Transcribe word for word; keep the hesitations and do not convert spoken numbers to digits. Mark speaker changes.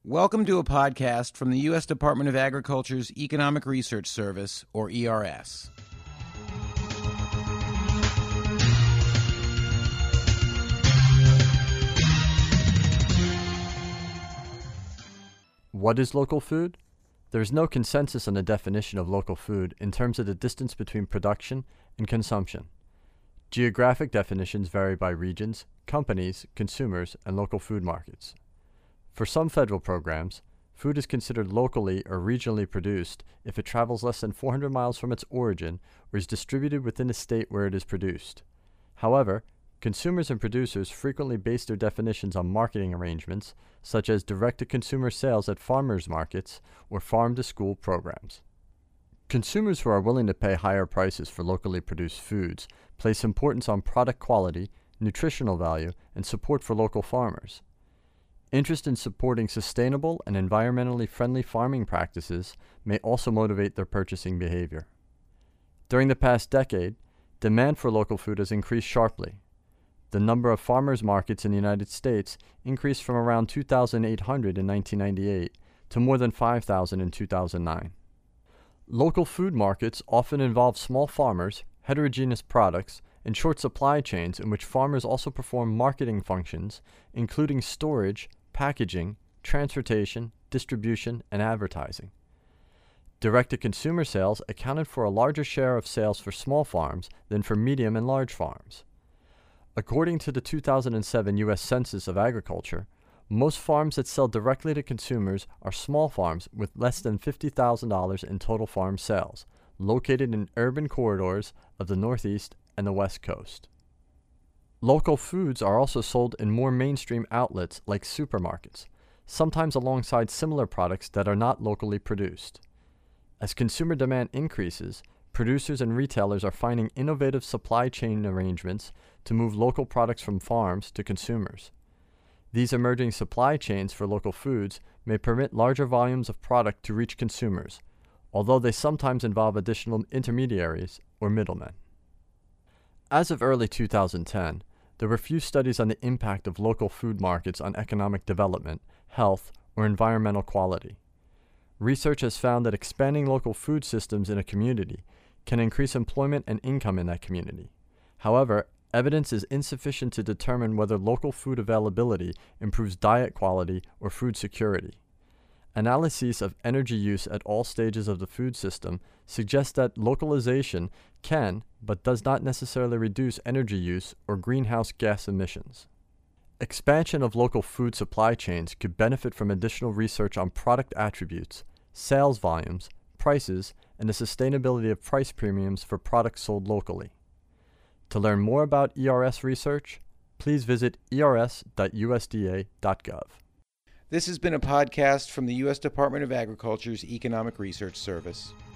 Speaker 1: Welcome to a podcast from the U S Department of Agriculture's Economic Research Service, or E R S.
Speaker 2: What is local food? There is no consensus on the definition of local food in terms of the distance between production and consumption. Geographic definitions vary by regions, companies, consumers, and local food markets. For some federal programs, food is considered locally or regionally produced if it travels less than four hundred miles from its origin or is distributed within the state where it is produced. However, consumers and producers frequently base their definitions on marketing arrangements, such as direct-to-consumer sales at farmers markets or farm-to-school programs. Consumers who are willing to pay higher prices for locally produced foods place importance on product quality, nutritional value, and support for local farmers. Interest in supporting sustainable and environmentally friendly farming practices may also motivate their purchasing behavior. During the past decade, demand for local food has increased sharply. The number of farmers markets in the United States increased from around two thousand eight hundred in nineteen ninety-eight to more than five thousand in two thousand nine. Local food markets often involve small farmers, heterogeneous products, and short supply chains in which farmers also perform marketing functions, including storage, packaging, transportation, distribution, and advertising. Direct-to-consumer sales accounted for a larger share of sales for small farms than for medium and large farms. According to the two thousand seven U S Census of Agriculture, most farms that sell directly to consumers are small farms with less than fifty thousand dollars in total farm sales, located in urban corridors of the Northeast and the West Coast. Local foods are also sold in more mainstream outlets like supermarkets, sometimes alongside similar products that are not locally produced. As consumer demand increases, producers and retailers are finding innovative supply chain arrangements to move local products from farms to consumers. These emerging supply chains for local foods may permit larger volumes of product to reach consumers, although they sometimes involve additional intermediaries or middlemen. As of early two thousand ten, there were few studies on the impact of local food markets on economic development, health, or environmental quality. Research has found that expanding local food systems in a community can increase employment and income in that community. However, evidence is insufficient to determine whether local food availability improves diet quality or food security. Analyses of energy use at all stages of the food system suggest that localization can, but does not necessarily reduce energy use or greenhouse gas emissions. Expansion of local food supply chains could benefit from additional research on product attributes, sales volumes, prices, and the sustainability of price premiums for products sold locally. To learn more about E R S research, please visit E R S dot U S D A dot gov.
Speaker 1: This has been a podcast from the U S Department of Agriculture's Economic Research Service.